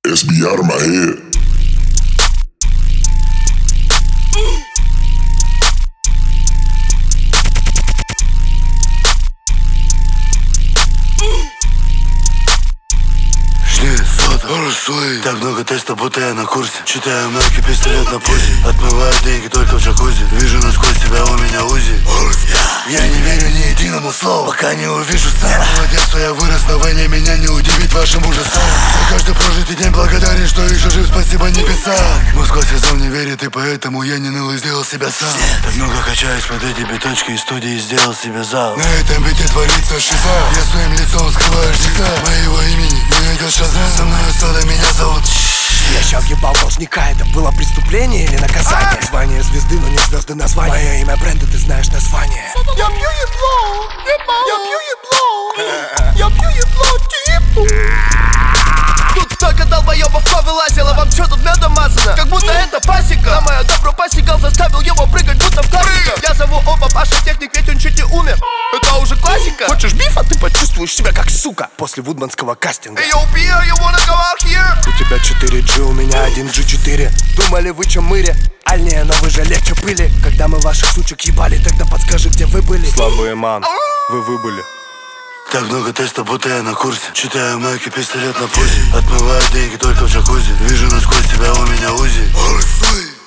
SB out of my head. Так много теста, будто я на курсе. Читаю мелкий пистолет на пузе. Отмываю деньги только в джакузи. Вижу насквозь тебя, у меня УЗИ. Я не верю ни единому слову, пока не увижу сам. Молодец, что я вырос на войне, меня не удивить вашим ужасом. За каждый прожитый день благодарен, что еще жив, спасибо небесам. Москва сезон не верит, и поэтому я не ныл и сделал себя сам. Так много качаюсь под эти бетончики из студии, сделал себе зал. На этом бите творится шиза. Я своим лицом скрываю жнеца. Моего имени не найдешь шазам. Со мной сода, меня зовут. Я ща въебал должника, это было преступление или наказание? Звание звезды, но не звезды название. Мое имя бренда, ты знаешь название. Я пью ебло, я пью ебло, я пью ебло, типу. Тут столько долбоебов повылазило, вам чё тут медом мазано? Как будто это пасека. На мое добро посигал, заставил его прыгать, будто в классика. Я зову Оба, Паша техник, ведь он чуть не умер. Это уже классика. Хочешь бифа, ты почувствуешь себя как сука после вудманского кастинга. Yo, Pierre, you wanna go out here? У тебя 4G, у меня 1G4. Думали вы чё мыре? Альнее, но вы же легче пыли. Когда мы ваших сучек ебали, тогда подскажи, где вы были. Слабые ман, вы выбыли. Так много теста, будто я на курсе. Читаю мелкий пистолет на пузе. Отмываю деньги только в джакузи. Вижу насквозь тебя, у меня УЗИ.